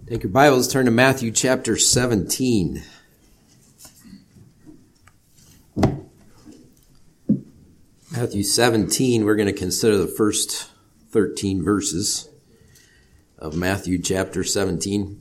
Take your Bibles, turn to Matthew chapter 17. Matthew 17, we're going to consider the first 13 verses of Matthew chapter 17.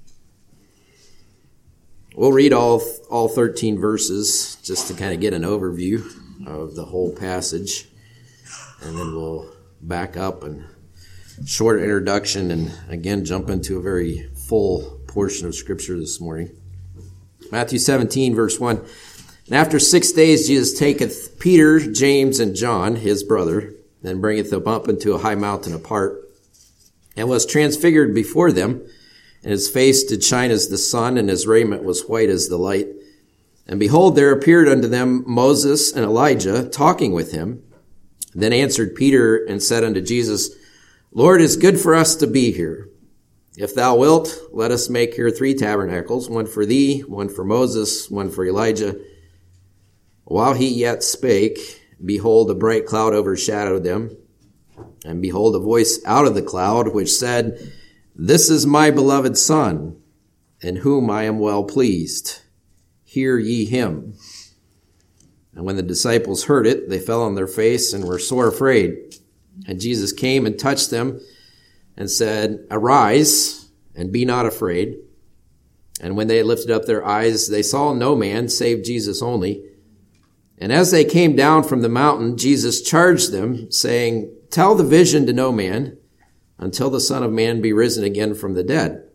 We'll read all 13 verses just to kind of get an overview of the whole passage, and then we'll back up and short introduction and again jump into a very full portion of Scripture this morning. Matthew 17, verse 1. And after 6 days Jesus taketh Peter, James, and John, his brother, and bringeth them up into a high mountain apart, and was transfigured before them, and his face did shine as the sun, and his raiment was white as the light. And behold, there appeared unto them Moses and Elijah, talking with him. Then answered Peter and said unto Jesus, Lord, it is good for us to be here. If thou wilt, let us make here 3 tabernacles, one for thee, one for Moses, one for Elijah. While he yet spake, behold, a bright cloud overshadowed them. And behold, a voice out of the cloud, which said, This is my beloved Son, in whom I am well pleased. Hear ye him. And when the disciples heard it, they fell on their face and were sore afraid. And Jesus came and touched them and said, Arise, and be not afraid. And when they lifted up their eyes, they saw no man save Jesus only. And as they came down from the mountain, Jesus charged them, saying, Tell the vision to no man, until the Son of Man be risen again from the dead.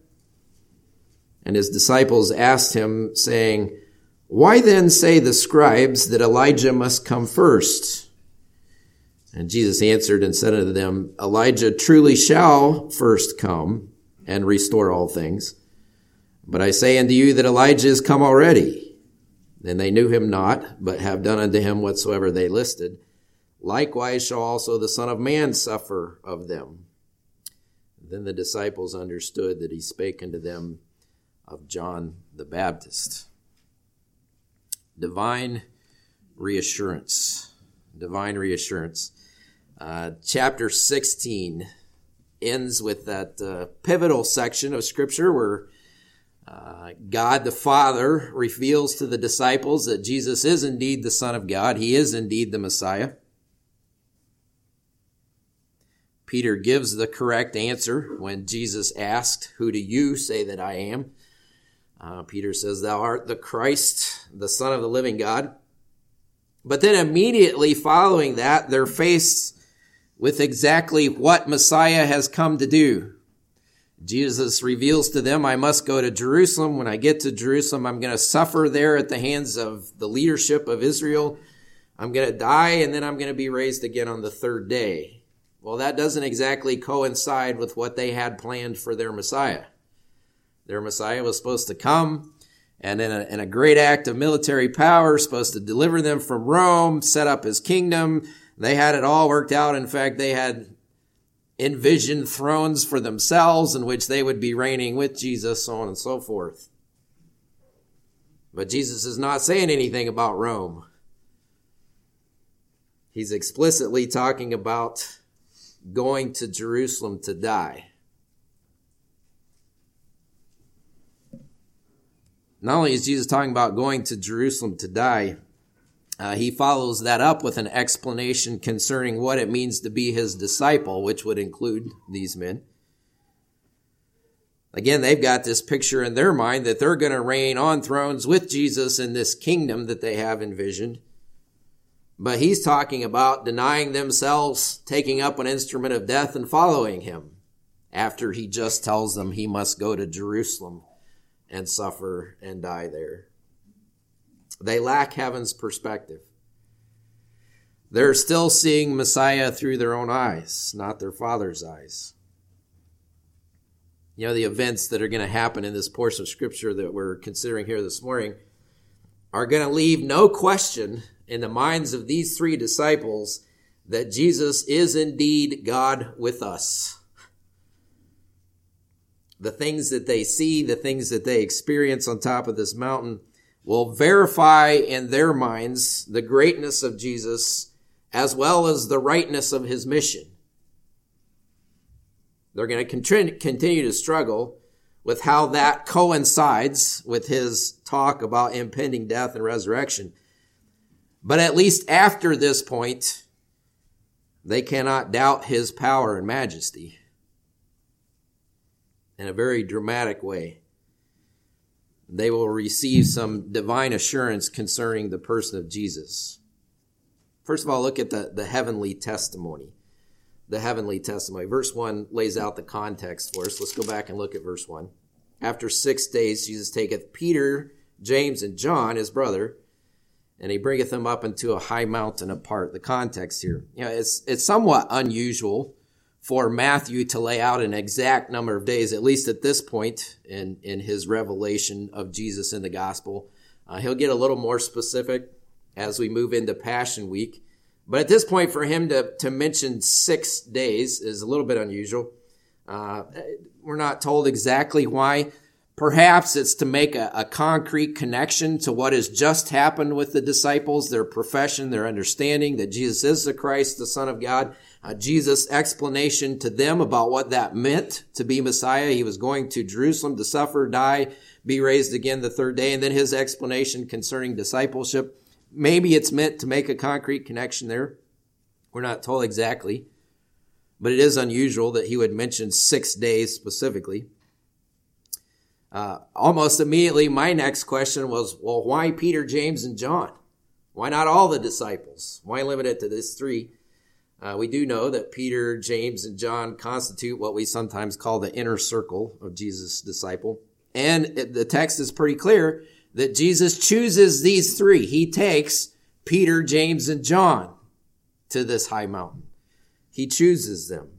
And his disciples asked him, saying, Why then say the scribes that Elijah must come first? And Jesus answered and said unto them, Elijah truly shall first come and restore all things. But I say unto you that Elijah is come already. And they knew him not, but have done unto him whatsoever they listed. Likewise shall also the Son of Man suffer of them. Then the disciples understood that he spake unto them of John the Baptist. Divine reassurance. Divine reassurance. Chapter 16 ends with that pivotal section of Scripture where God the Father reveals to the disciples that Jesus is indeed the Son of God. He is indeed the Messiah. Peter gives the correct answer when Jesus asked, Who do you say that I am? Peter says, Thou art the Christ, the Son of the living God. But then immediately following that, they're faced with exactly what Messiah has come to do. Jesus reveals to them, I must go to Jerusalem. When I get to Jerusalem, I'm going to suffer there at the hands of the leadership of Israel. I'm going to die, and then I'm going to be raised again on the 3rd day. Well, that doesn't exactly coincide with what they had planned for their Messiah. Their Messiah was supposed to come, and in a great act of military power, supposed to deliver them from Rome, set up his kingdom. They had it all worked out. In fact, they had envisioned thrones for themselves in which they would be reigning with Jesus, so on and so forth. But Jesus is not saying anything about Rome. He's explicitly talking about going to Jerusalem to die. Not only is Jesus talking about going to Jerusalem to die, he follows that up with an explanation concerning what it means to be his disciple, which would include these men. Again, they've got this picture in their mind that they're going to reign on thrones with Jesus in this kingdom that they have envisioned. But he's talking about denying themselves, taking up an instrument of death and following him, after he just tells them he must go to Jerusalem and suffer and die there. They lack heaven's perspective. They're still seeing Messiah through their own eyes, not their Father's eyes. You know, the events that are going to happen in this portion of Scripture that we're considering here this morning are going to leave no question in the minds of these 3 disciples that Jesus is indeed God with us. The things that they see, the things that they experience on top of this mountain will verify in their minds the greatness of Jesus as well as the rightness of his mission. They're going to continue to struggle with how that coincides with his talk about impending death and resurrection. But at least after this point, they cannot doubt his power and majesty in a very dramatic way. They will receive some divine assurance concerning the person of Jesus. First of all, look at the heavenly testimony. The heavenly testimony. Verse 1 lays out the context for us. Let's go back and look at verse 1. After 6 days, Jesus taketh Peter, James, and John, his brother, and he bringeth them up into a high mountain apart. The context here. It's somewhat unusual for Matthew to lay out an exact number of days, at least at this point in his revelation of Jesus in the gospel. He'll get a little more specific as we move into Passion Week. But at this point, for him to mention 6 days is a little bit unusual. We're not told exactly why. Perhaps it's to make a concrete connection to what has just happened with the disciples, their profession, their understanding that Jesus is the Christ, the Son of God. Jesus' explanation to them about what that meant to be Messiah. He was going to Jerusalem to suffer, die, be raised again the third day. And then his explanation concerning discipleship. Maybe it's meant to make a concrete connection there. We're not told exactly. But it is unusual that he would mention 6 days specifically. Almost immediately, my next question was, well, why Peter, James, and John? Why not all the disciples? Why limit it to this 3? We do know that Peter, James, and John constitute what we sometimes call the inner circle of Jesus' disciple. And the text is pretty clear that Jesus chooses these 3. He takes Peter, James, and John to this high mountain. He chooses them.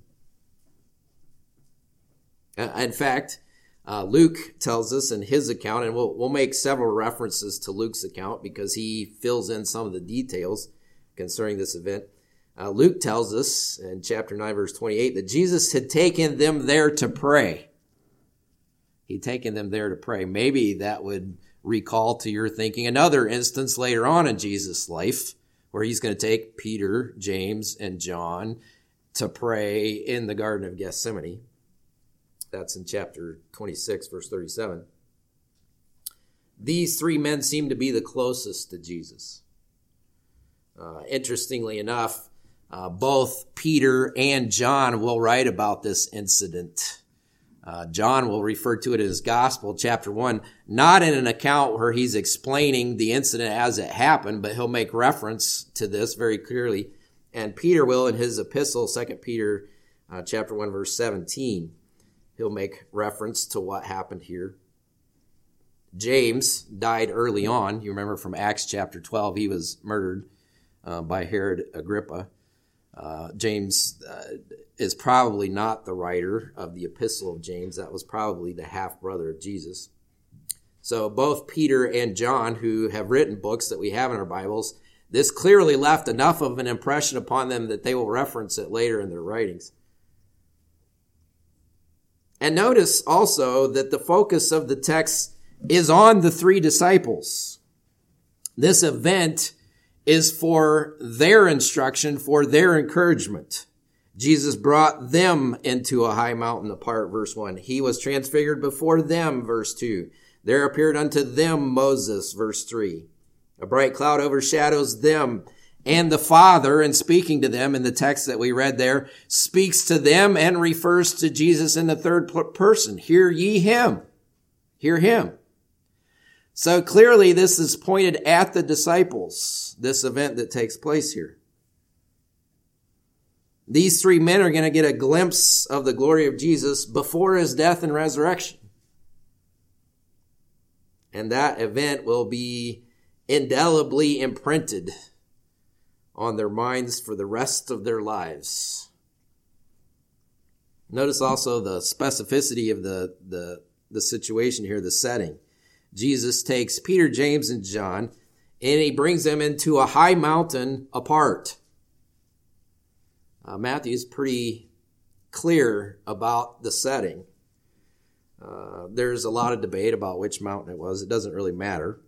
In fact, Luke tells us in his account, and we'll make several references to Luke's account because he fills in some of the details concerning this event. Luke tells us in chapter 9, verse 28, that Jesus had taken them there to pray. He'd taken them there to pray. Maybe that would recall to your thinking another instance later on in Jesus' life where he's going to take Peter, James, and John to pray in the Garden of Gethsemane. That's in chapter 26, verse 37. These 3 men seem to be the closest to Jesus. Interestingly enough, both Peter and John will write about this incident. John will refer to it in his gospel, chapter 1, not in an account where he's explaining the incident as it happened, but he'll make reference to this very clearly. And Peter will in his epistle, 2 Peter chapter 1, verse 17. He'll make reference to what happened here. James died early on. You remember from Acts chapter 12, he was murdered by Herod Agrippa. James is probably not the writer of the epistle of James. That was probably the half-brother of Jesus. So both Peter and John, who have written books that we have in our Bibles, this clearly left enough of an impression upon them that they will reference it later in their writings. And notice also that the focus of the text is on the 3 disciples. This event is for their instruction, for their encouragement. Jesus brought them into a high mountain apart, verse 1. He was transfigured before them, verse 2. There appeared unto them Moses, verse 3. A bright cloud overshadows them. And the Father, in speaking to them in the text that we read there, speaks to them and refers to Jesus in the third person. Hear ye him. Hear him. So clearly this is pointed at the disciples, this event that takes place here. These 3 men are going to get a glimpse of the glory of Jesus before his death and resurrection. And that event will be indelibly imprinted on their minds for the rest of their lives. Notice also the specificity of the situation here, the setting. Jesus takes Peter, James, and John, and he brings them into a high mountain apart. Matthew's pretty clear about the setting. There's a lot of debate about which mountain it was. It doesn't really matter.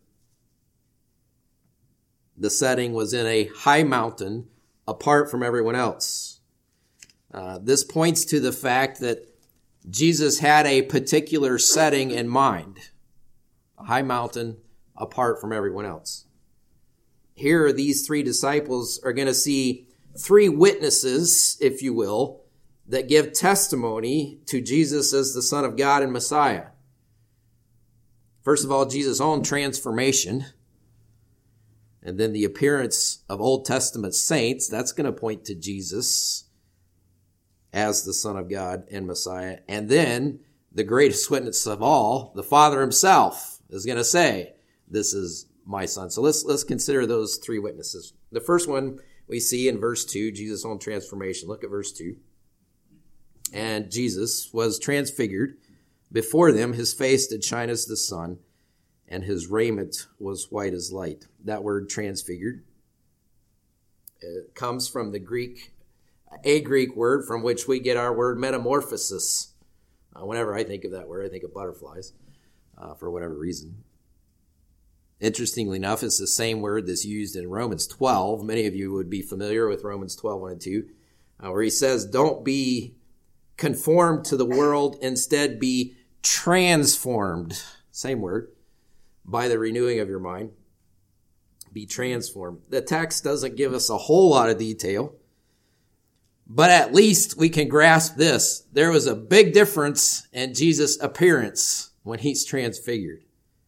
The setting was in a high mountain apart from everyone else. This points to the fact that Jesus had a particular setting in mind, a high mountain apart from everyone else. Here, these three disciples are going to see three witnesses, if you will, that give testimony to Jesus as the Son of God and Messiah. First of all, Jesus' own transformation, and then the appearance of Old Testament saints. That's going to point to Jesus as the Son of God and Messiah. And then the greatest witness of all, the Father himself, is going to say, "This is my Son." So let's consider those three witnesses. The first one we see in verse 2, Jesus' own transformation. Look at verse 2. "And Jesus was transfigured before them. His face did shine as the sun, and his raiment was white as light." That word transfigured, it comes from a Greek word from which we get our word metamorphosis. Whenever I think of that word, I think of butterflies for whatever reason. Interestingly enough, it's the same word that's used in Romans 12. Many of you would be familiar with Romans 12, 1 and 2, where he says, "Don't be conformed to the world, instead be transformed." Same word. "By the renewing of your mind." Be transformed. The text doesn't give us a whole lot of detail, but at least we can grasp this. There was a big difference in Jesus' appearance when he's transfigured.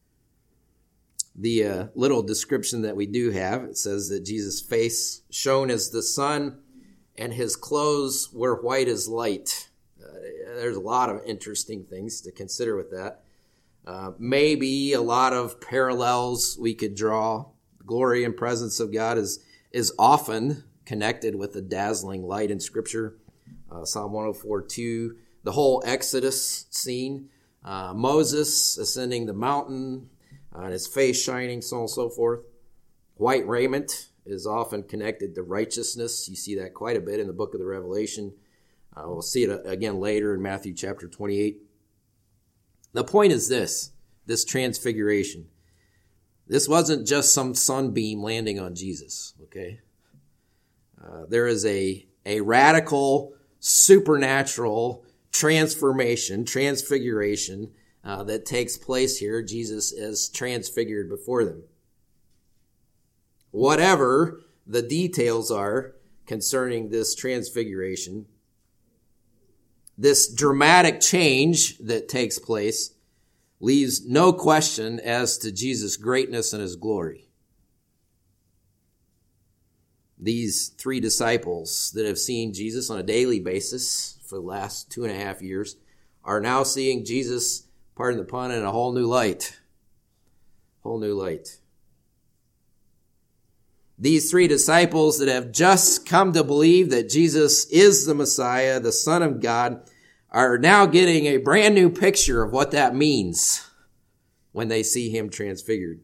The little description that we do have, it says that Jesus' face shone as the sun and his clothes were white as light. There's a lot of interesting things to consider with that. Maybe a lot of parallels we could draw. The glory and presence of God is often connected with the dazzling light in Scripture. Psalm 104:2, the whole Exodus scene, Moses ascending the mountain, and his face shining, so on and so forth. White raiment is often connected to righteousness. You see that quite a bit in the book of the Revelation. We'll see it again later in Matthew chapter 28. The point is this transfiguration. This wasn't just some sunbeam landing on Jesus, okay? There is a radical, supernatural transfiguration that takes place here. Jesus is transfigured before them. Whatever the details are concerning this transfiguration, this dramatic change that takes place leaves no question as to Jesus' greatness and his glory. These three disciples that have seen Jesus on a daily basis for the last 2.5 years are now seeing Jesus, pardon the pun, in a whole new light. Whole new light. These three disciples that have just come to believe that Jesus is the Messiah, the Son of God, are now getting a brand new picture of what that means when they see him transfigured.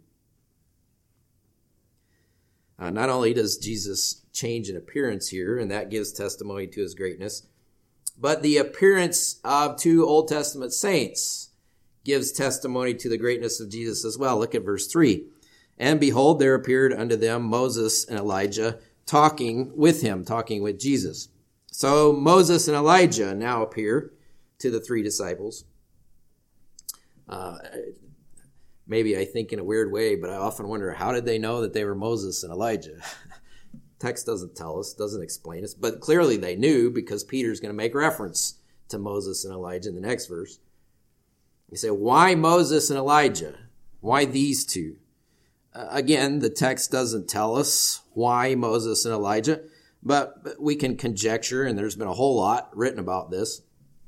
Not only does Jesus change in appearance here, and that gives testimony to his greatness, but the appearance of two Old Testament saints gives testimony to the greatness of Jesus as well. Look at verse 3. "And behold, there appeared unto them Moses and Elijah talking with Jesus." So Moses and Elijah now appear to the three disciples. Maybe I think in a weird way, but I often wonder, how did they know that they were Moses and Elijah? Text doesn't tell us, doesn't explain us, but clearly they knew, because Peter's going to make reference to Moses and Elijah in the next verse. You say, why Moses and Elijah? Why these two? Again, the text doesn't tell us why Moses and Elijah, but we can conjecture, and there's been a whole lot written about this.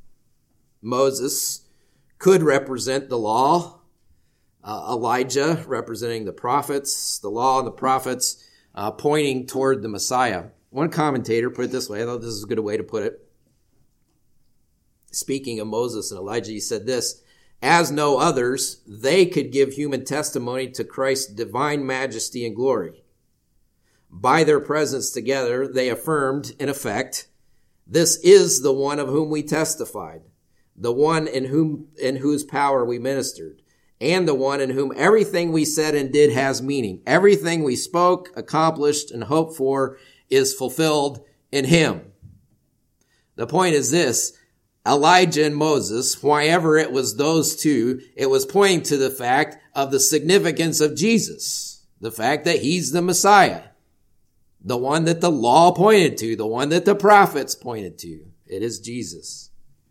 Moses could represent the law, Elijah representing the prophets, the law and the prophets pointing toward the Messiah. One commentator put it this way, I thought this is a good way to put it. Speaking of Moses and Elijah, he said this: "As no others, they could give human testimony to Christ's divine majesty and glory. By their presence together, they affirmed, in effect, this is the one of whom we testified, the one in whose power we ministered, and the one in whom everything we said and did has meaning. Everything we spoke, accomplished, and hoped for is fulfilled in him." The point is this: Elijah and Moses, whenever it was those two, it was pointing to the fact of the significance of Jesus, the fact that he's the Messiah, the one that the law pointed to, the one that the prophets pointed to. It is Jesus.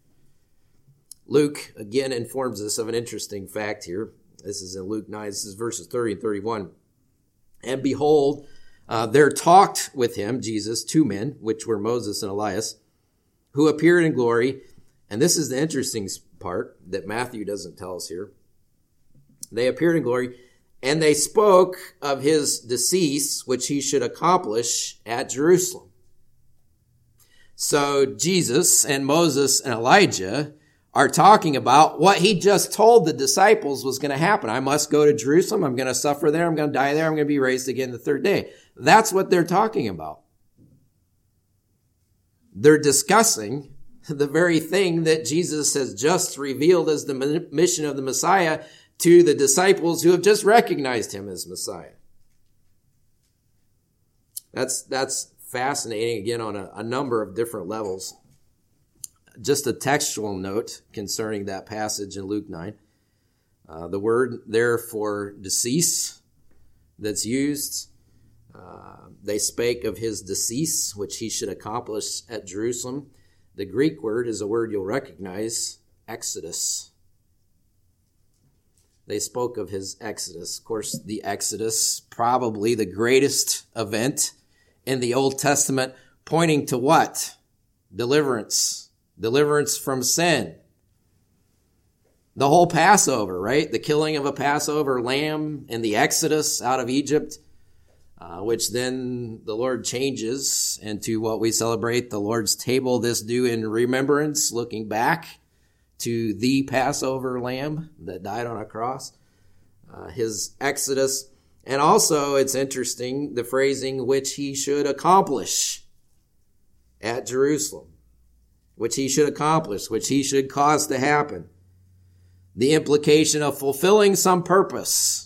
Luke, again, informs us of an interesting fact here. This is in Luke 9. This is verses 30 and 31. And behold, there talked with him, Jesus, two men, which were Moses and Elias, who appeared in glory. And this is the interesting part that Matthew doesn't tell us here. They appeared in glory, and they spoke of his decease, which he should accomplish at Jerusalem. So Jesus and Moses and Elijah are talking about what he just told the disciples was going to happen. I must go to Jerusalem. I'm going to suffer there. I'm going to die there. I'm going to be raised again the third day. That's what they're talking about. They're discussing the very thing that Jesus has just revealed as the mission of the Messiah to the disciples who have just recognized him as Messiah. That's fascinating, again, on a number of different levels. Just a textual note concerning that passage in Luke 9. The word there for decease that's used, they spake of his decease, which he should accomplish at Jerusalem. The Greek word is a word you'll recognize, exodus. They spoke of his exodus. Of course, the Exodus, probably the greatest event in the Old Testament, pointing to what? Deliverance. Deliverance from sin. The whole Passover, right? The killing of a Passover lamb and the Exodus out of Egypt, which then the Lord changes into what we celebrate, the Lord's table, this do in remembrance, looking back to the Passover lamb that died on a cross. His Exodus. And also, it's interesting, the phrasing, which he should accomplish at Jerusalem. Which he should accomplish, which he should cause to happen. The implication of fulfilling some purpose.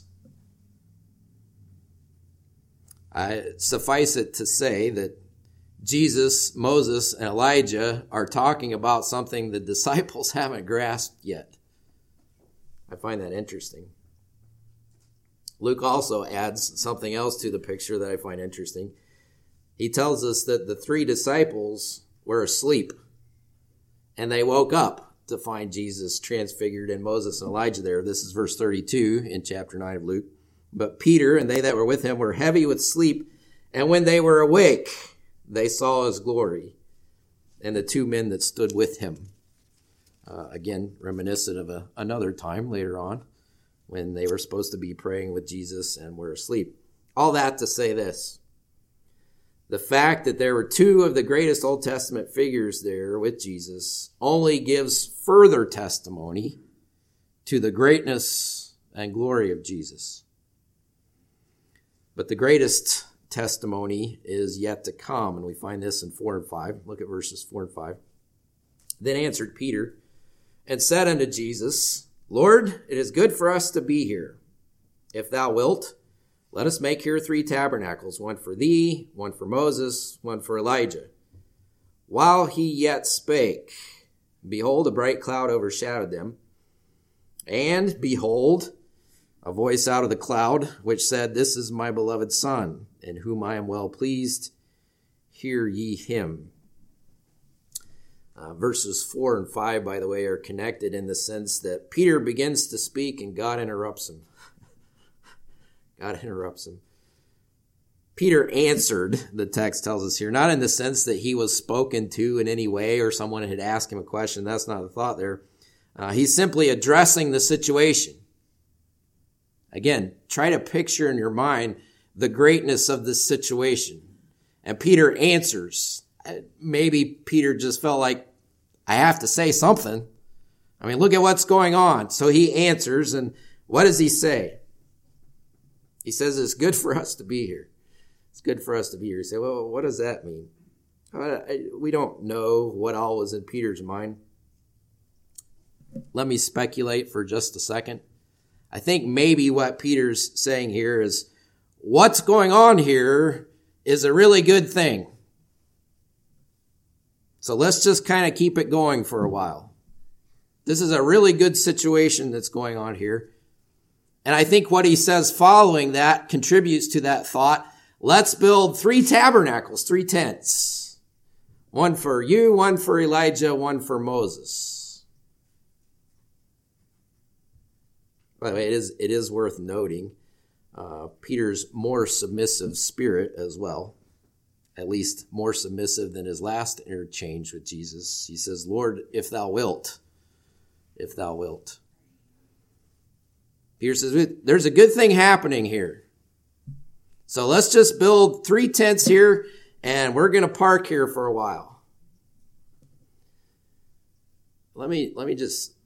Suffice it to say that Jesus, Moses, and Elijah are talking about something the disciples haven't grasped yet. I find that interesting. Luke also adds something else to the picture that I find interesting. He tells us that the three disciples were asleep. And they woke up to find Jesus transfigured and Moses and Elijah there. This is verse 32 in chapter 9 of Luke. But Peter and they that were with him were heavy with sleep. And when they were awake, they saw his glory and the two men that stood with him. Again, reminiscent of another time later on when they were supposed to be praying with Jesus and were asleep. All that to say this. The fact that there were two of the greatest Old Testament figures there with Jesus only gives further testimony to the greatness and glory of Jesus. But the greatest testimony is yet to come, and we find this in 4 and 5. Look at verses 4 and 5. Then answered Peter and said unto Jesus, Lord, it is good for us to be here. If thou wilt, let us make here 3 tabernacles, one for thee, one for Moses, one for Elijah. While he yet spake, behold, a bright cloud overshadowed them. And behold, a voice out of the cloud, which said, This is my beloved Son, in whom I am well pleased. Hear ye him. Verses 4 and 5, by the way, are connected in the sense that Peter begins to speak and God interrupts him. God interrupts him. Peter answered, the text tells us here, not in the sense that he was spoken to in any way or someone had asked him a question. That's not the thought there. He's simply addressing the situation. Again, try to picture in your mind the greatness of this situation. And Peter answers. Maybe Peter just felt like, I have to say something. I mean, look at what's going on. So he answers, and what does he say? He says, it's good for us to be here. It's good for us to be here. You say, well, what does that mean? We don't know what all was in Peter's mind. Let me speculate for just a second. I think maybe what Peter's saying here is, what's going on here is a really good thing. So let's just kind of keep it going for a while. This is a really good situation that's going on here. And I think what he says following that contributes to that thought. Let's build 3 tabernacles, 3 tents. One for you, one for Elijah, one for Moses. By the way, it is worth noting Peter's more submissive spirit as well, at least more submissive than his last interchange with Jesus. He says, Lord, if thou wilt. Peter says, there's a good thing happening here. So let's just build 3 tents here, and we're going to park here for a while. Let me just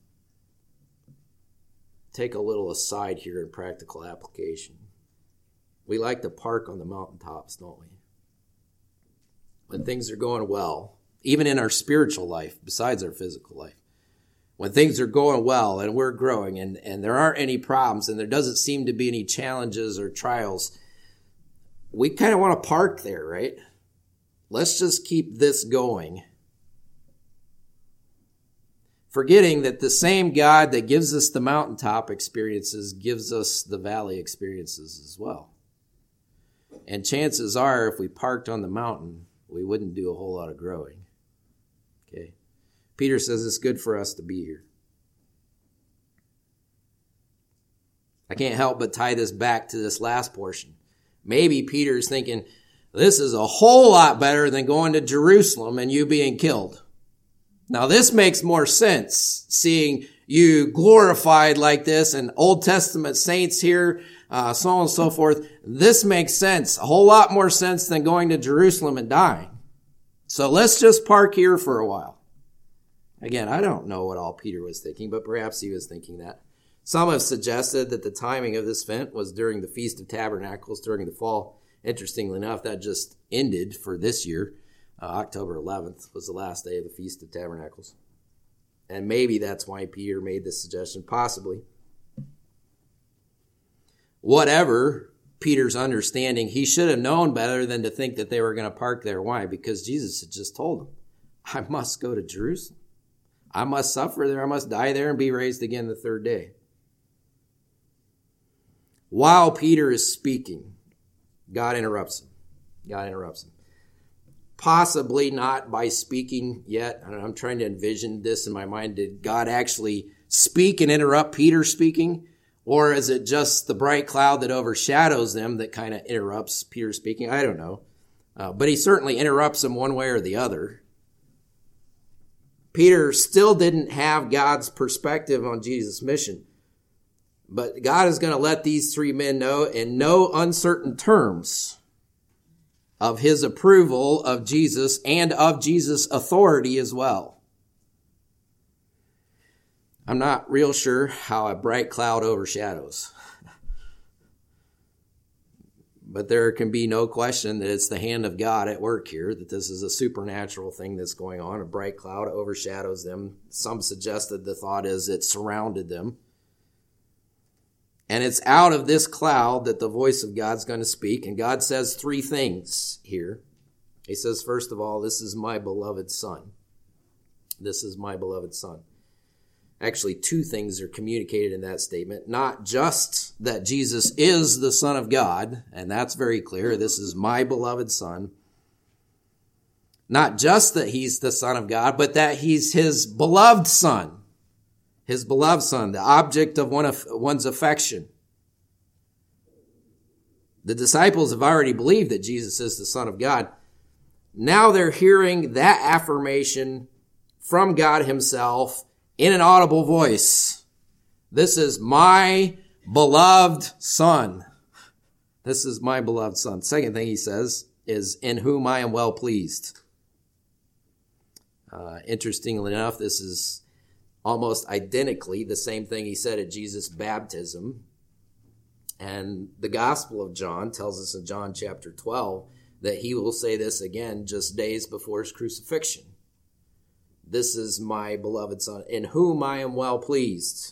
take a little aside here in practical application. We like to park on the mountaintops, don't we? When things are going well, even in our spiritual life, besides our physical life. When things are going well and we're growing and there aren't any problems and there doesn't seem to be any challenges or trials, we kind of want to park there, right? Let's just keep this going. Forgetting that the same God that gives us the mountaintop experiences gives us the valley experiences as well. And chances are, if we parked on the mountain, we wouldn't do a whole lot of growing. Okay. Peter says it's good for us to be here. I can't help but tie this back to this last portion. Maybe Peter's thinking, this is a whole lot better than going to Jerusalem and you being killed. Now this makes more sense, seeing you glorified like this and Old Testament saints here, so on and so forth. This makes sense, a whole lot more sense than going to Jerusalem and dying. So let's just park here for a while. Again, I don't know what all Peter was thinking, but perhaps he was thinking that. Some have suggested that the timing of this event was during the Feast of Tabernacles during the fall. Interestingly enough, that just ended for this year. October 11th was the last day of the Feast of Tabernacles. And maybe that's why Peter made this suggestion, possibly. Whatever Peter's understanding, he should have known better than to think that they were going to park there. Why? Because Jesus had just told him, I must go to Jerusalem. I must suffer there. I must die there and be raised again the 3rd day. While Peter is speaking, God interrupts him. Possibly not by speaking yet. I'm trying to envision this in my mind. Did God actually speak and interrupt Peter speaking? Or is it just the bright cloud that overshadows them that kind of interrupts Peter speaking? I don't know. But he certainly interrupts him one way or the other. Peter still didn't have God's perspective on Jesus' mission. But God is going to let these 3 men know in no uncertain terms of his approval of Jesus and of Jesus' authority as well. I'm not real sure how a bright cloud overshadows. But there can be no question that it's the hand of God at work here, that this is a supernatural thing that's going on. A bright cloud overshadows them. Some suggested the thought is it surrounded them. And it's out of this cloud that the voice of God's going to speak. And God says 3 things here. He says, first of all, this is my beloved Son. This is my beloved Son. Actually, 2 things are communicated in that statement. Not just that Jesus is the Son of God, and that's very clear. This is my beloved Son. Not just that he's the Son of God, but that he's his beloved Son. His beloved Son, the object of one's affection. The disciples have already believed that Jesus is the Son of God. Now they're hearing that affirmation from God himself in an audible voice. This is my beloved Son. This is my beloved Son. Second thing he says is, in whom I am well pleased. Interestingly enough, this is almost identically the same thing he said at Jesus' baptism. And the Gospel of John tells us in John chapter 12 that he will say this again just days before his crucifixion. This is my beloved Son, in whom I am well pleased.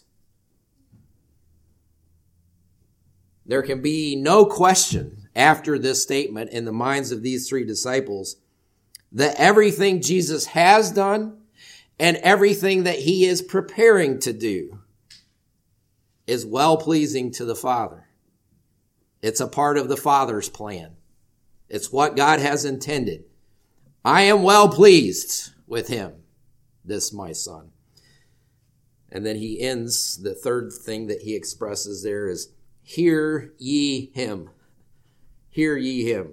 There can be no question after this statement in the minds of these 3 disciples that everything Jesus has done and everything that he is preparing to do is well-pleasing to the Father. It's a part of the Father's plan. It's what God has intended. I am well pleased with him, this my son. And then he ends, the third thing that he expresses there is, hear ye him. Hear ye him.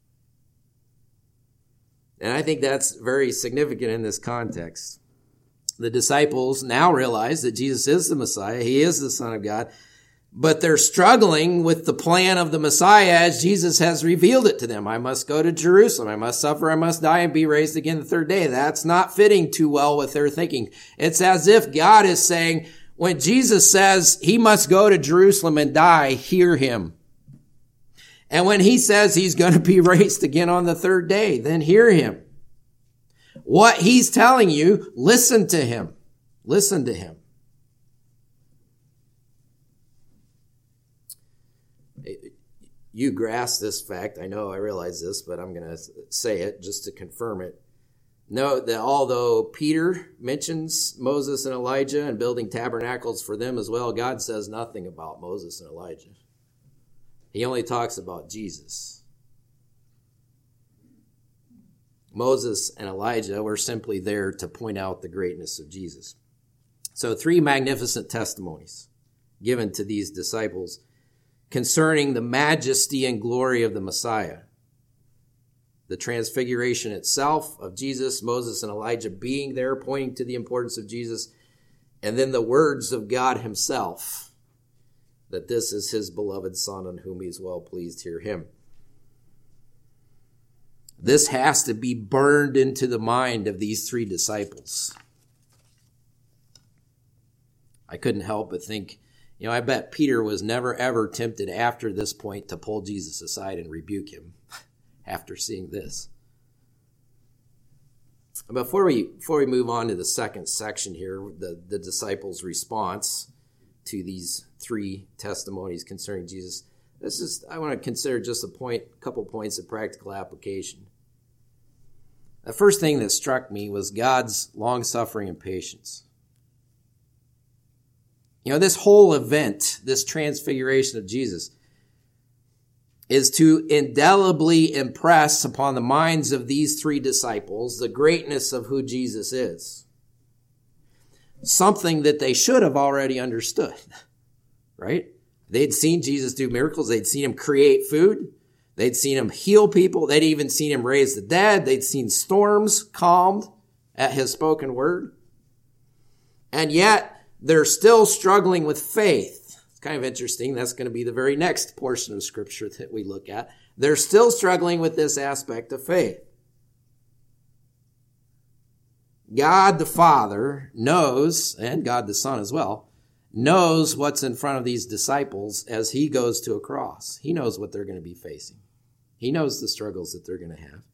And I think that's very significant in this context. The disciples now realize that Jesus is the Messiah. He is the Son of God. But they're struggling with the plan of the Messiah as Jesus has revealed it to them. I must go to Jerusalem. I must suffer. I must die and be raised again the third day. That's not fitting too well with their thinking. It's as if God is saying, when Jesus says he must go to Jerusalem and die, hear him. And when he says he's going to be raised again on the third day, then hear him. What he's telling you, listen to him. Listen to him. You grasp this fact. I know I realize this, but I'm going to say it just to confirm it. Note that although Peter mentions Moses and Elijah and building tabernacles for them as well, God says nothing about Moses and Elijah. He only talks about Jesus. Moses and Elijah were simply there to point out the greatness of Jesus. So 3 magnificent testimonies given to these disciples concerning the majesty and glory of the Messiah. The transfiguration itself of Jesus, Moses and Elijah being there, pointing to the importance of Jesus, and then the words of God himself, that this is his beloved Son on whom he's well pleased, hear him. This has to be burned into the mind of these 3 disciples. I couldn't help but think, I bet Peter was never ever tempted after this point to pull Jesus aside and rebuke him after seeing this. Before we move on to the second section here, the disciples' response to these 3 testimonies concerning Jesus, I want to consider just a couple points of practical application. The first thing that struck me was God's long-suffering and patience. This whole event, this transfiguration of Jesus, is to indelibly impress upon the minds of these 3 disciples the greatness of who Jesus is. Something that they should have already understood, right? They'd seen Jesus do miracles. They'd seen him create food. They'd seen him heal people. They'd even seen him raise the dead. They'd seen storms calmed at his spoken word. And yet, they're still struggling with faith. It's kind of interesting. That's going to be the very next portion of Scripture that we look at. They're still struggling with this aspect of faith. God the Father knows, and God the Son as well, knows what's in front of these disciples as he goes to a cross. He knows what they're going to be facing. He knows the struggles that they're going to have.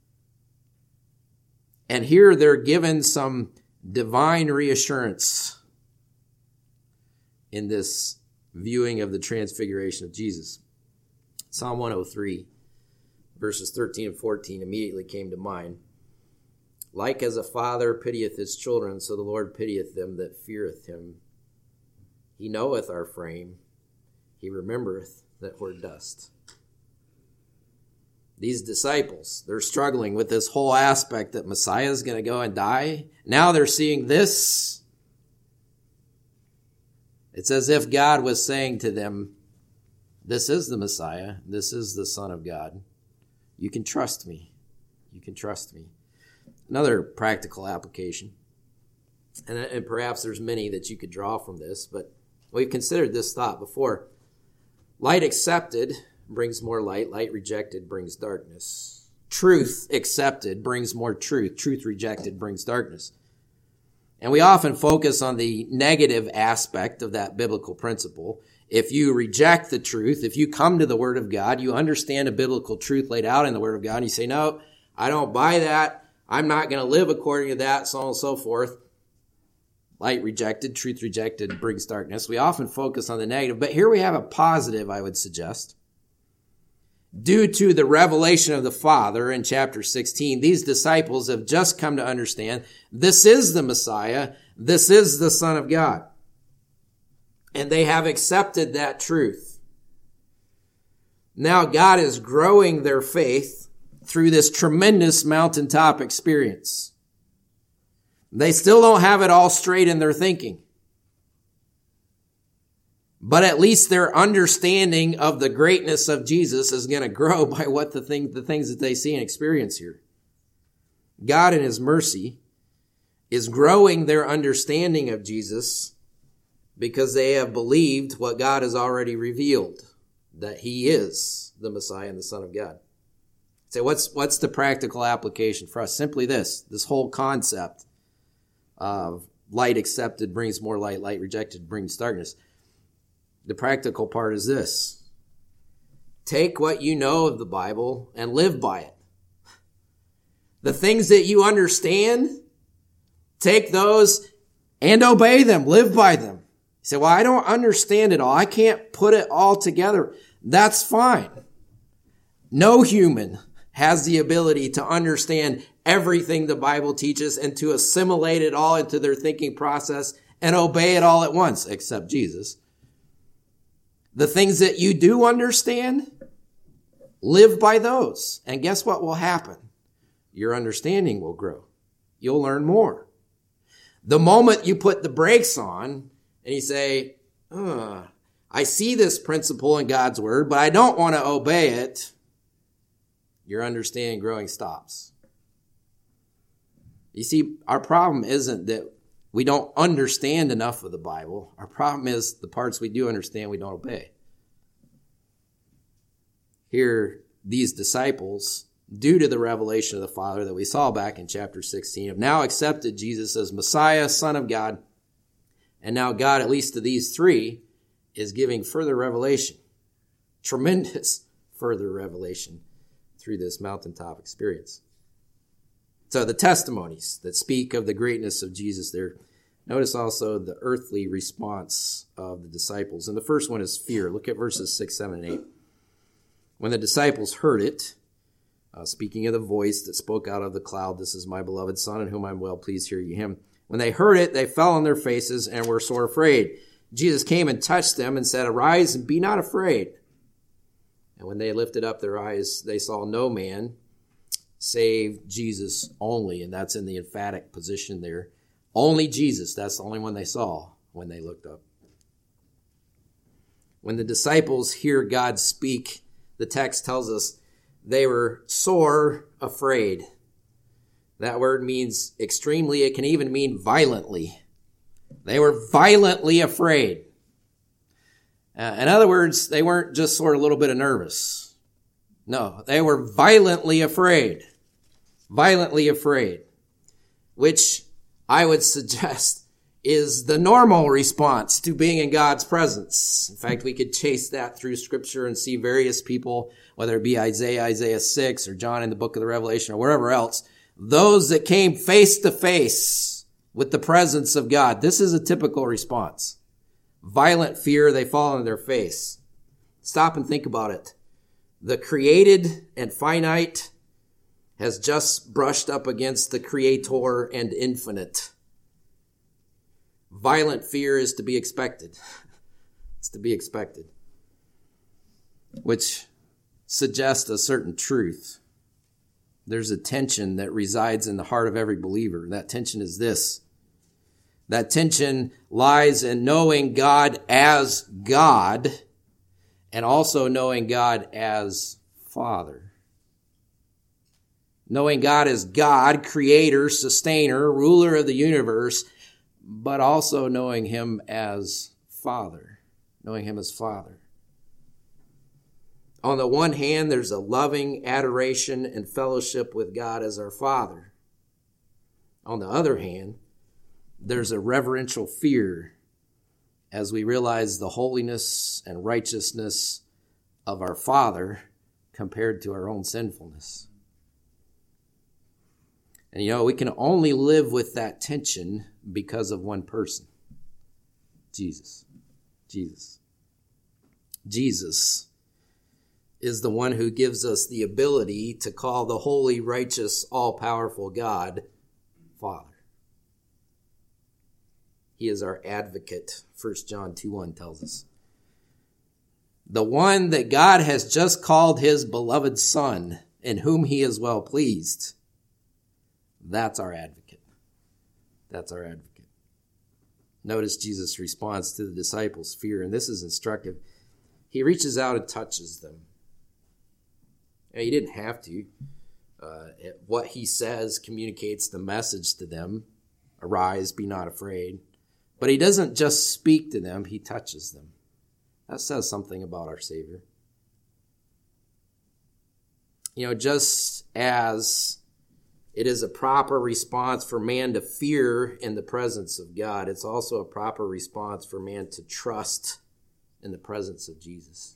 And here they're given some divine reassurance in this viewing of the transfiguration of Jesus. Psalm 103, verses 13 and 14 immediately came to mind. Like as a father pitieth his children, so the Lord pitieth them that feareth him. He knoweth our frame. He remembereth that we're dust. These disciples, they're struggling with this whole aspect that Messiah is going to go and die. Now they're seeing this. It's as if God was saying to them, this is the Messiah. This is the Son of God. You can trust me. You can trust me. Another practical application, and perhaps there's many that you could draw from this, but we've considered this thought before. Light accepted brings more light. Light rejected brings darkness. Truth accepted brings more truth. Truth rejected brings darkness. And we often focus on the negative aspect of that biblical principle. If you reject the truth, if you come to the Word of God, you understand a biblical truth laid out in the Word of God, and you say, no, I don't buy that. I'm not going to live according to that, so on and so forth. Light rejected, truth rejected brings darkness. We often focus on the negative, but here we have a positive, I would suggest. Due to the revelation of the Father in chapter 16, these disciples have just come to understand this is the Messiah, this is the Son of God. And they have accepted that truth. Now God is growing their faith through this tremendous mountaintop experience. They still don't have it all straight in their thinking. But at least their understanding of the greatness of Jesus is going to grow by what the things that they see and experience here. God in his mercy is growing their understanding of Jesus because they have believed what God has already revealed, that he is the Messiah and the Son of God. So what's the practical application for us? Simply this whole concept of light accepted brings more light, light rejected brings darkness. The practical part is this. Take what you know of the Bible and live by it. The things that you understand, take those and obey them, live by them. You say, well, I don't understand it all. I can't put it all together. That's fine. No human has the ability to understand everything the Bible teaches and to assimilate it all into their thinking process and obey it all at once, except Jesus. The things that you do understand, live by those. And guess what will happen? Your understanding will grow. You'll learn more. The moment you put the brakes on and you say, I see this principle in God's word, but I don't want to obey it, your understanding growing stops. You see, our problem isn't that we don't understand enough of the Bible. Our problem is the parts we do understand, we don't obey. Here, these disciples, due to the revelation of the Father that we saw back in chapter 16, have now accepted Jesus as Messiah, Son of God. And now God, at least to these three, is giving further revelation, tremendous further revelation through this mountaintop experience. So the testimonies that speak of the greatness of Jesus there. Notice also the earthly response of the disciples. And the first one is fear. Look at verses 6, 7, and 8. When the disciples heard it, speaking of the voice that spoke out of the cloud, this is my beloved Son in whom I'm well pleased, hear ye him. When they heard it, they fell on their faces and were sore afraid. Jesus came and touched them and said, arise and be not afraid. And when they lifted up their eyes, they saw no man save Jesus only. And that's in the emphatic position there. Only Jesus. That's the only one they saw when they looked up. When the disciples hear God speak, the text tells us they were sore afraid. That word means extremely. It can even mean violently. They were violently afraid. In other words, they weren't just sort of a little bit of nervous. No, they were violently afraid. Violently afraid. Which I would suggest is the normal response to being in God's presence. In fact, we could chase that through Scripture and see various people, whether it be Isaiah 6, or John in the book of the Revelation, or wherever else, those that came face to face with the presence of God. This is a typical response. Violent fear, they fall on their face. Stop and think about it. The created and finite has just brushed up against the Creator and infinite. Violent fear is to be expected. It's to be expected. Which suggests a certain truth. There's a tension that resides in the heart of every believer. That tension is this. That tension lies in knowing God as God and also knowing God as Father. Knowing God as God, creator, sustainer, ruler of the universe, but also knowing him as Father. Knowing him as Father. On the one hand, there's a loving adoration and fellowship with God as our Father. On the other hand, there's a reverential fear as we realize the holiness and righteousness of our Father compared to our own sinfulness. And we can only live with that tension because of one person. Jesus. Jesus is the one who gives us the ability to call the holy, righteous, all-powerful God Father. He is our advocate, 1 John 2:1 tells us. The one that God has just called his beloved Son, in whom he is well pleased. That's our advocate. That's our advocate. Notice Jesus' response to the disciples' fear, and this is instructive. He reaches out and touches them. And he didn't have to. What he says communicates the message to them. Arise, be not afraid. But he doesn't just speak to them, he touches them. That says something about our Savior. Just as it is a proper response for man to fear in the presence of God, it's also a proper response for man to trust in the presence of Jesus.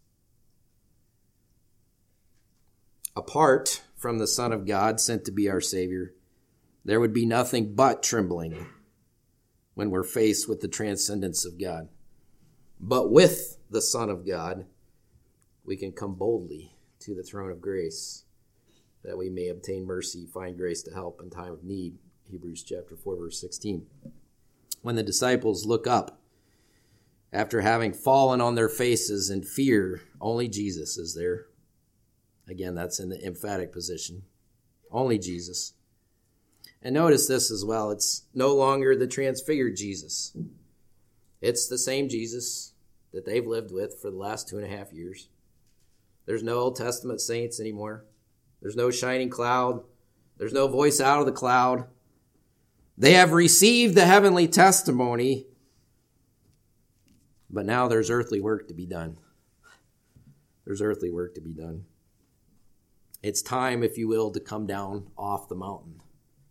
Apart from the Son of God sent to be our Savior, there would be nothing but trembling when we're faced with the transcendence of God. But with the Son of God, we can come boldly to the throne of grace, that we may obtain mercy, find grace to help in time of need. Hebrews chapter 4, verse 16. When the disciples look up, after having fallen on their faces in fear, only Jesus is there. Again, that's in the emphatic position. Only Jesus. And notice this as well. It's no longer the transfigured Jesus. It's the same Jesus that they've lived with for the last 2.5 years. There's no Old Testament saints anymore. There's no shining cloud. There's no voice out of the cloud. They have received the heavenly testimony, but now there's earthly work to be done. There's earthly work to be done. It's time, if you will, to come down off the mountain.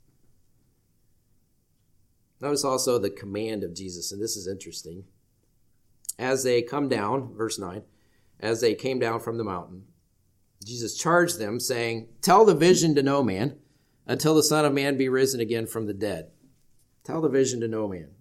Notice also the command of Jesus, and this is interesting. As they come down, verse 9, as they came down from the mountain, Jesus charged them, saying, tell the vision to no man until the Son of Man be risen again from the dead. Tell the vision to no man.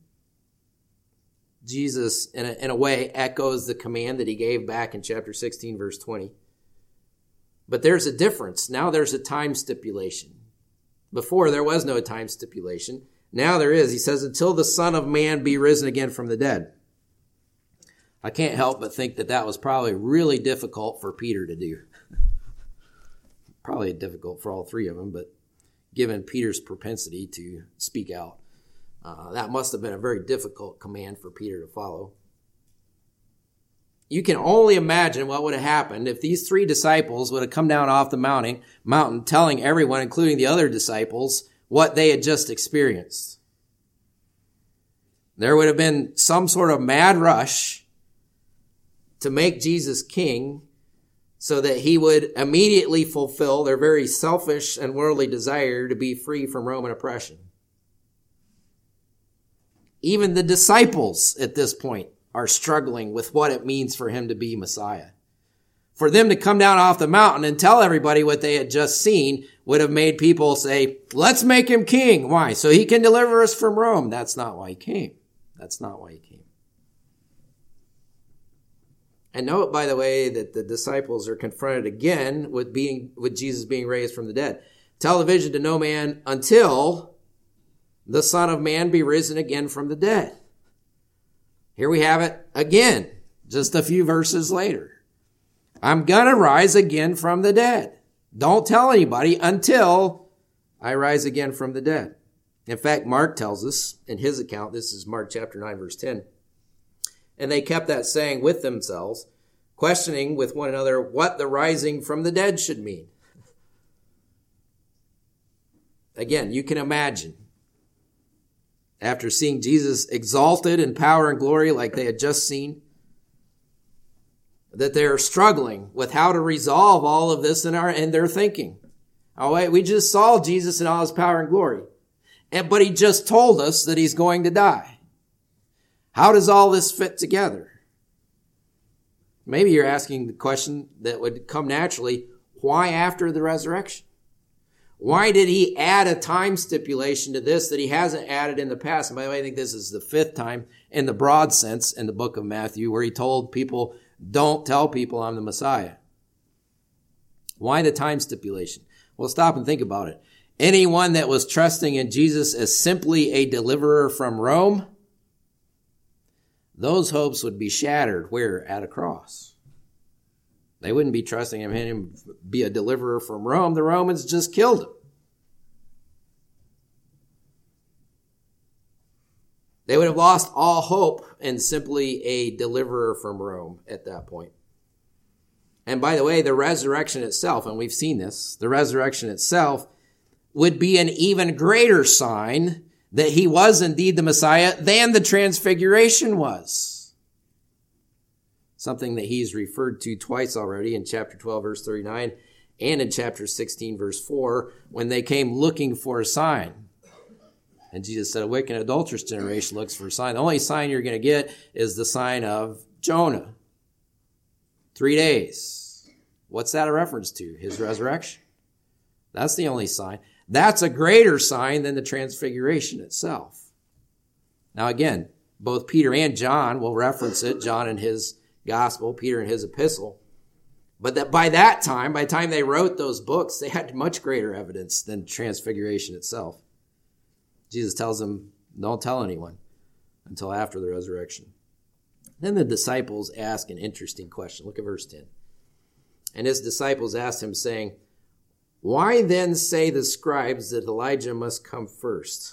Jesus, in a way, echoes the command that he gave back in chapter 16, verse 20. But there's a difference. Now there's a time stipulation. Before, there was no time stipulation. Now there is. He says, until the Son of Man be risen again from the dead. I can't help but think that was probably really difficult for Peter to do. Probably difficult for all three of them, but given Peter's propensity to speak out, that must have been a very difficult command for Peter to follow. You can only imagine what would have happened if these three disciples would have come down off the mountain telling everyone, including the other disciples, what they had just experienced. There would have been some sort of mad rush to make Jesus king so that he would immediately fulfill their very selfish and worldly desire to be free from Roman oppression. Even the disciples at this point are struggling with what it means for him to be Messiah. For them to come down off the mountain and tell everybody what they had just seen would have made people say, let's make him king. Why? So he can deliver us from Rome. That's not why he came. That's not why he came. And note, by the way, that the disciples are confronted again with Jesus being raised from the dead. Tell the vision to no man until the Son of Man be risen again from the dead. Here we have it again, just a few verses later. I'm going to rise again from the dead. Don't tell anybody until I rise again from the dead. In fact, Mark tells us in his account, this is Mark chapter 9, verse 10. And they kept that saying with themselves, questioning with one another what the rising from the dead should mean. Again, you can imagine, after seeing Jesus exalted in power and glory like they had just seen, that they're struggling with how to resolve all of this in their thinking. Oh, wait, we just saw Jesus in all his power and glory. But he just told us that he's going to die. How does all this fit together? Maybe you're asking the question that would come naturally, why after the resurrection? Why did he add a time stipulation to this that he hasn't added in the past? And by the way, I think this is the 5th time in the broad sense in the book of Matthew where he told people, don't tell people I'm the Messiah. Why the time stipulation? Well, stop and think about it. Anyone that was trusting in Jesus as simply a deliverer from Rome, those hopes would be shattered. Where? At a cross. They wouldn't be trusting him to be a deliverer from Rome. The Romans just killed him. They would have lost all hope in simply a deliverer from Rome at that point. And by the way, the resurrection itself, and we've seen this, the resurrection itself would be an even greater sign that he was indeed the Messiah than the transfiguration was. Something that he's referred to twice already in chapter 12, verse 39, and in chapter 16, verse 4, when they came looking for a sign. And Jesus said, a wicked and adulterous generation looks for a sign. The only sign you're going to get is the sign of Jonah. 3 days. What's that a reference to? His resurrection. That's the only sign. That's a greater sign than the transfiguration itself. Now again, both Peter and John will reference it, John in his gospel, Peter in his epistle. But that by the time they wrote those books, they had much greater evidence than transfiguration itself. Jesus tells them, don't tell anyone until after the resurrection. Then the disciples ask an interesting question. Look at verse 10. And his disciples asked him, saying, why then say the scribes that Elijah must come first?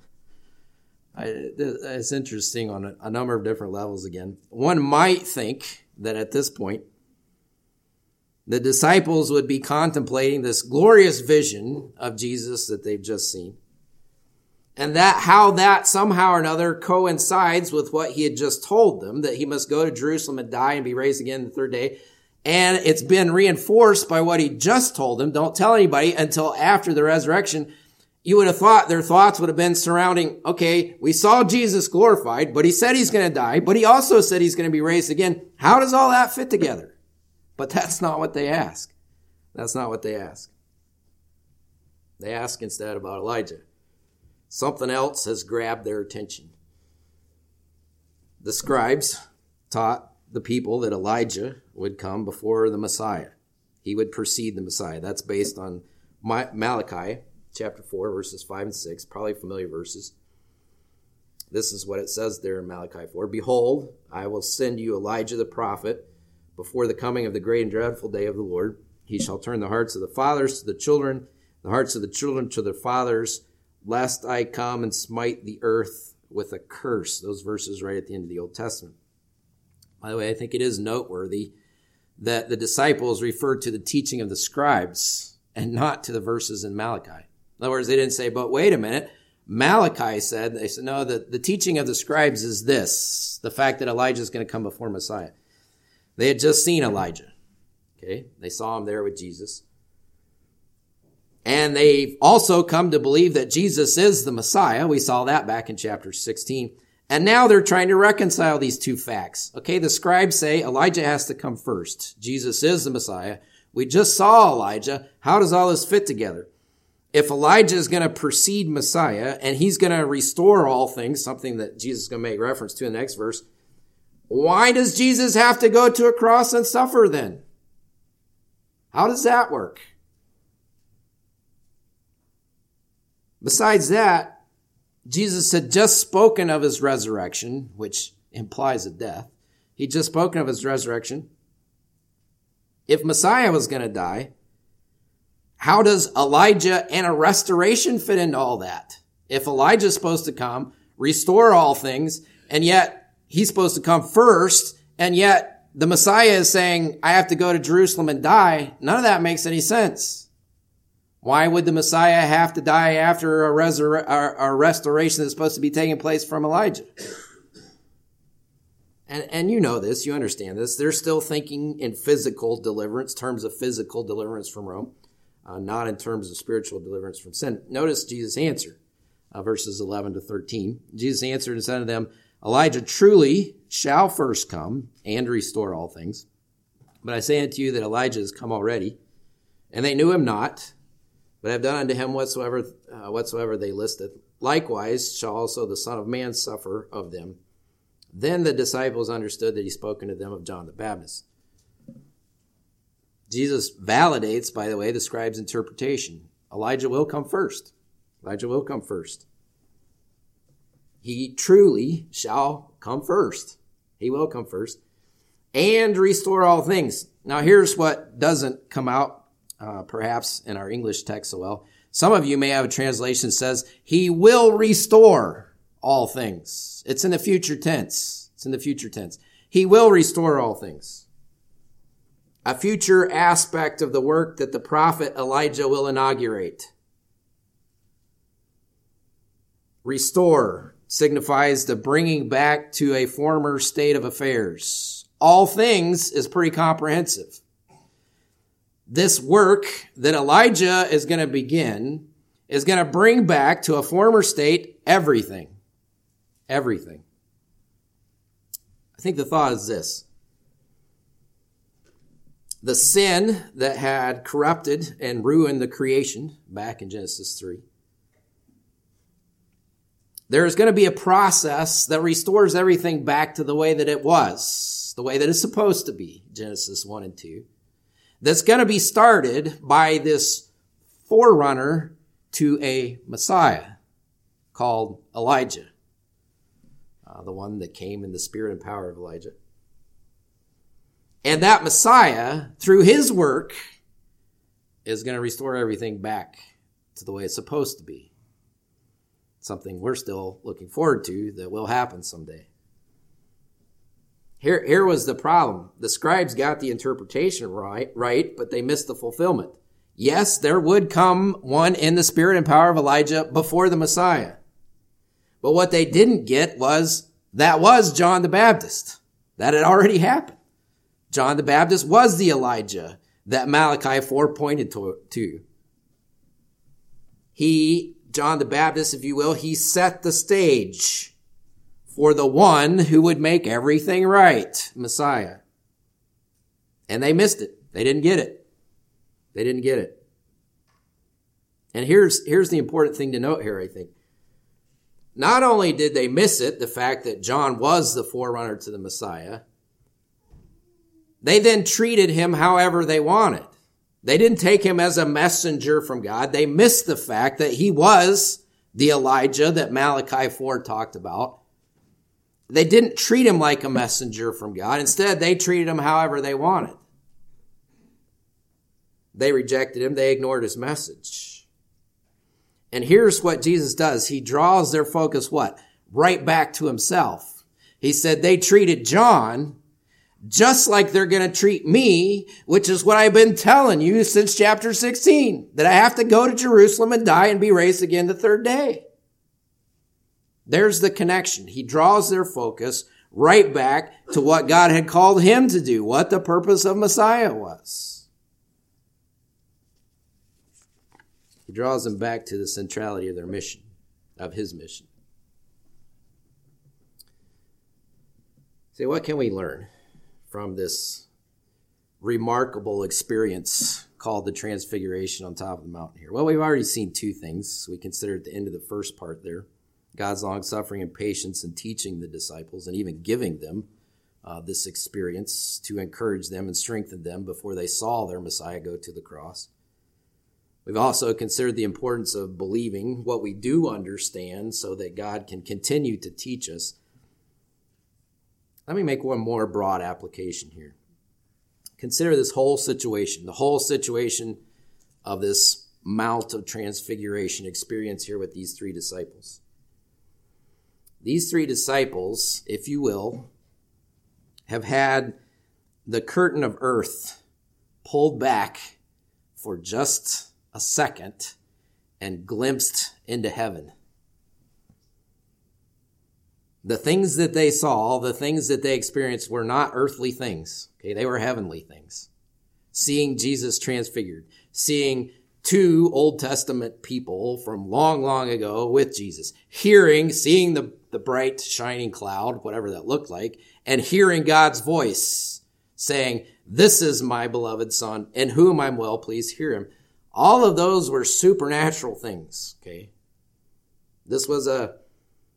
It's interesting on a number of different levels again. One might think that at this point, the disciples would be contemplating this glorious vision of Jesus that they've just seen. And that how that somehow or another coincides with what he had just told them, that he must go to Jerusalem and die and be raised again the third day. And it's been reinforced by what he just told them. Don't tell anybody until after the resurrection. You would have thought their thoughts would have been surrounding, okay, we saw Jesus glorified, but he said he's going to die, but he also said he's going to be raised again. How does all that fit together? But that's not what they ask. That's not what they ask. They ask instead about Elijah. Something else has grabbed their attention. The scribes taught the people that Elijah would come before the Messiah. He would precede the Messiah. That's based on Malachi chapter 4, verses 5 and 6, probably familiar verses. This is what it says there in Malachi 4. Behold, I will send you Elijah the prophet before the coming of the great and dreadful day of the Lord. He shall turn the hearts of the fathers to the children, the hearts of the children to their fathers, lest I come and smite the earth with a curse. Those verses right at the end of the Old Testament. By the way, I think it is noteworthy that the disciples referred to the teaching of the scribes and not to the verses in Malachi. In other words, they didn't say, but wait a minute. Malachi said, they said, no, the teaching of the scribes is this, the fact that Elijah is going to come before Messiah. They had just seen Elijah. Okay, they saw him there with Jesus. And they've also come to believe that Jesus is the Messiah. We saw that back in chapter 16. And now they're trying to reconcile these two facts. Okay, the scribes say Elijah has to come first. Jesus is the Messiah. We just saw Elijah. How does all this fit together? If Elijah is going to precede Messiah and he's going to restore all things, something that Jesus is going to make reference to in the next verse, why does Jesus have to go to a cross and suffer then? How does that work? Besides that, Jesus had just spoken of his resurrection, which implies a death. He'd just spoken of his resurrection. If Messiah was going to die, how does Elijah and a restoration fit into all that? If Elijah's supposed to come, restore all things, and yet he's supposed to come first, and yet the Messiah is saying, I have to go to Jerusalem and die, none of that makes any sense. Why would the Messiah have to die after a restoration that's supposed to be taking place from Elijah? And you know this, you understand this. They're still thinking in physical deliverance, terms of physical deliverance from Rome, not in terms of spiritual deliverance from sin. Notice Jesus' answer, verses 11 to 13. Jesus answered and said to them, Elijah truly shall first come and restore all things. But I say unto you that Elijah is come already, and they knew him not, but have done unto him whatsoever they listed. Likewise shall also the Son of Man suffer of them. Then the disciples understood that he spoke unto them of John the Baptist. Jesus validates, by the way, the scribe's interpretation. Elijah will come first. Elijah will come first. He truly shall come first. He will come first and restore all things. Now, here's what doesn't come out, perhaps, in our English text so well. Some of you may have a translation that says, he will restore all things. It's in the future tense. It's in the future tense. He will restore all things. A future aspect of the work that the prophet Elijah will inaugurate. Restore signifies the bringing back to a former state of affairs. All things is pretty comprehensive. This work that Elijah is going to begin is going to bring back to a former state everything. Everything. I think the thought is this. The sin that had corrupted and ruined the creation back in Genesis 3. There is going to be a process that restores everything back to the way that it was, the way that it's supposed to be, Genesis 1 and 2. That's going to be started by this forerunner to a Messiah called Elijah, the one that came in the spirit and power of Elijah. And that Messiah, through his work, is going to restore everything back to the way it's supposed to be. Something we're still looking forward to that will happen someday. Here was the problem. The scribes got the interpretation right, but they missed the fulfillment. Yes, there would come one in the spirit and power of Elijah before the Messiah. But what they didn't get was that was John the Baptist. That had already happened. John the Baptist was the Elijah that Malachi 4 pointed to. John the Baptist, if you will, he set the stage for the one who would make everything right, Messiah. And they missed it. They didn't get it. They didn't get it. And here's the important thing to note here, I think. Not only did they miss it, the fact that John was the forerunner to the Messiah, they then treated him however they wanted. They didn't take him as a messenger from God. They missed the fact that he was the Elijah that Malachi 4 talked about. They didn't treat him like a messenger from God. Instead, they treated him however they wanted. They rejected him. They ignored his message. And here's what Jesus does. He draws their focus, what? Right back to himself. He said they treated John just like they're going to treat me, which is what I've been telling you since chapter 16, that I have to go to Jerusalem and die and be raised again the third day. There's the connection. He draws their focus right back to what God had called him to do, what the purpose of Messiah was. He draws them back to the centrality of their mission, of his mission. So what can we learn from this remarkable experience called the Transfiguration on top of the mountain here? Well, we've already seen two things. We considered at the end of the first part there. God's long-suffering and patience in teaching the disciples and even giving them this experience to encourage them and strengthen them before they saw their Messiah go to the cross. We've also considered the importance of believing what we do understand so that God can continue to teach us. Let me make one more broad application here. Consider this whole situation, the whole situation of this Mount of Transfiguration experience here with these three disciples. These three disciples, if you will, have had the curtain of earth pulled back for just a second and glimpsed into heaven. The things that they saw, the things that they experienced were not earthly things. Okay, they were heavenly things. Seeing Jesus transfigured, seeing two Old Testament people from long, long ago with Jesus, seeing the bright shining cloud, whatever that looked like, and hearing God's voice saying, "This is my beloved Son, in whom I'm well pleased, hear him." All of those were supernatural things, okay? This was a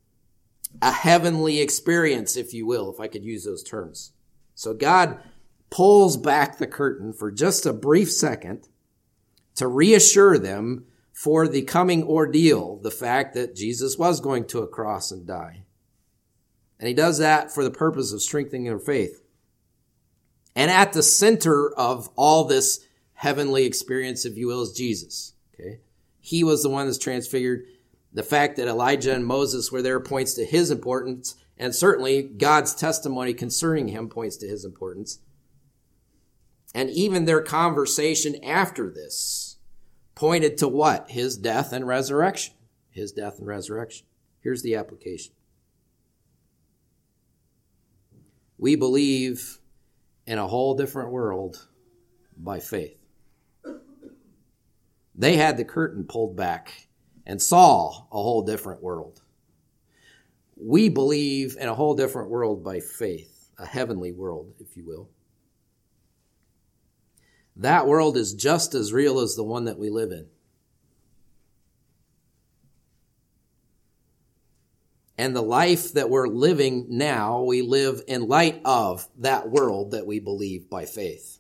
heavenly experience, if you will, if I could use those terms. So God pulls back the curtain for just a brief second to reassure them for the coming ordeal, the fact that Jesus was going to a cross and die. And he does that for the purpose of strengthening their faith. And at the center of all this heavenly experience, if you will, is Jesus. Okay, he was the one that's transfigured. The fact that Elijah and Moses were there points to his importance, and certainly God's testimony concerning him points to his importance. And even their conversation after this pointed to what? His death and resurrection. His death and resurrection. Here's the application. We believe in a whole different world by faith. They had the curtain pulled back and saw a whole different world. We believe in a whole different world by faith, a heavenly world, if you will. That world is just as real as the one that we live in. And the life that we're living now, we live in light of that world that we believe by faith.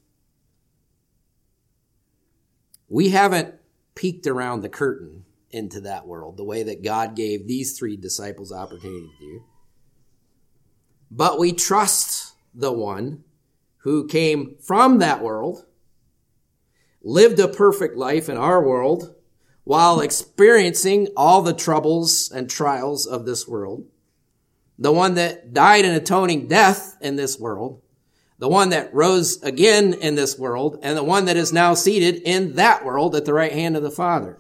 We haven't peeked around the curtain into that world the way that God gave these 3 disciples opportunity to do. But we trust the one who came from that world, lived a perfect life in our world, while experiencing all the troubles and trials of this world, the one that died an atoning death in this world, the one that rose again in this world, and the one that is now seated in that world at the right hand of the Father,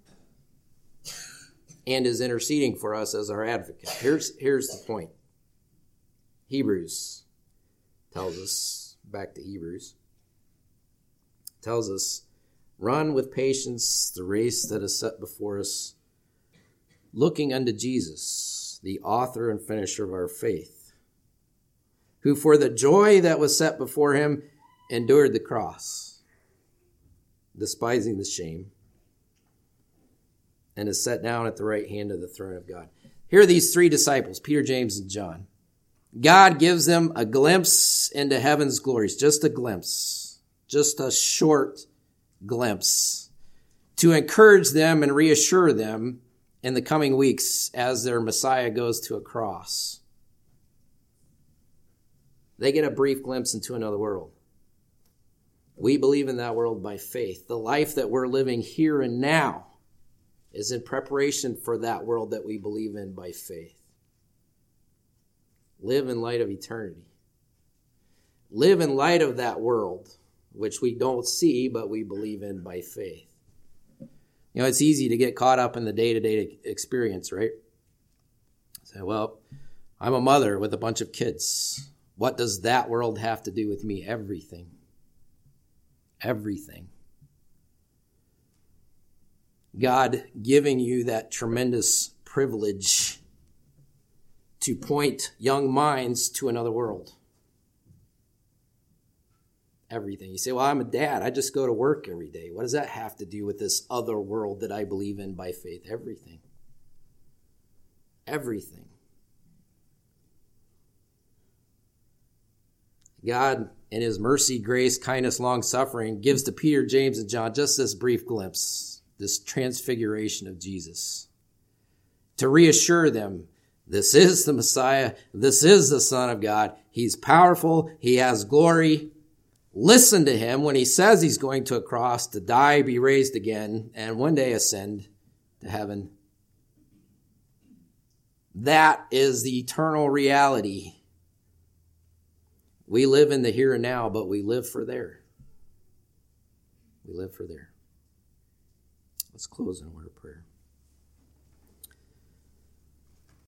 and is interceding for us as our advocate. Here's the point. Hebrews tells us, back to Hebrews, tells us, run with patience the race that is set before us, looking unto Jesus, the author and finisher of our faith, who for the joy that was set before him endured the cross, despising the shame, and is set down at the right hand of the throne of God. Here are these 3 disciples, Peter, James, and John. God gives them a glimpse into heaven's glories, just a glimpse, just a short glimpse, to encourage them and reassure them in the coming weeks as their Messiah goes to a cross. They get a brief glimpse into another world. We believe in that world by faith. The life that we're living here and now is in preparation for that world that we believe in by faith. Live in light of eternity. Live in light of that world which we don't see, but we believe in by faith. You know, it's easy to get caught up in the day-to-day experience, right? Say, well, I'm a mother with a bunch of kids. What does that world have to do with me? Everything. Everything. God giving you that tremendous privilege to point young minds to another world. Everything. You say, well, I'm a dad. I just go to work every day. What does that have to do with this other world that I believe in by faith? Everything. Everything. God, in his mercy, grace, kindness, long-suffering, gives to Peter, James, and John just this brief glimpse, this transfiguration of Jesus, to reassure them, this is the Messiah. This is the Son of God. He's powerful. He has glory. Listen to him when he says he's going to a cross to die, be raised again, and one day ascend to heaven. That is the eternal reality. We live in the here and now, but we live for there. We live for there. Let's close in a word of prayer.